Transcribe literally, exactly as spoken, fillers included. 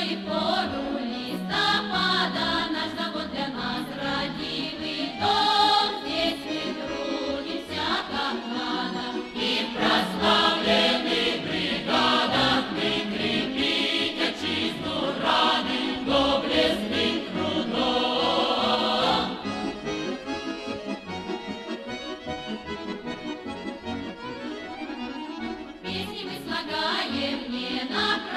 и пору листопада наш завод для нас родимый дом. Здесь мы трудимся как надо, и в прославленных бригадах мы крепить отчизну рады доблестным трудом. Песни мы слагаем не на